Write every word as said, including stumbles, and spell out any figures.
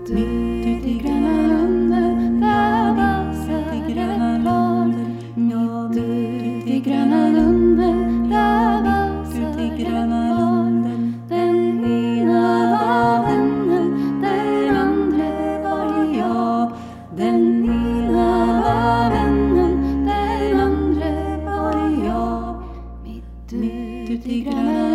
Mitt ute i gröna lunden, där valsar ett par. Mitt ute i gröna lunden, där valsar ett par. Den ena var vännen, den andra var jag. Den ena var vännen, den andra var jag. Mitt ute i gröna